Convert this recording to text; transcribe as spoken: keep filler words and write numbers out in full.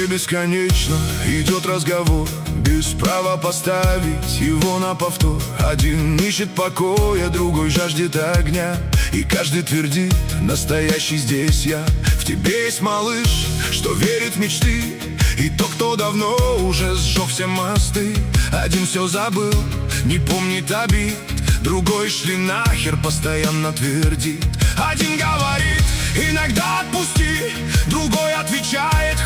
бесконечно идет разговор, без права поставить его на повтор. Один ищет покоя, другой жаждет огня, и каждый твердит: настоящий здесь я. В тебе есть малыш, что верит в мечты, и тот, кто давно уже сжег все мосты. Один все забыл, не помнит обид, другой шли нахер постоянно твердит. Один говорит: иногда отпусти, другой отвечает: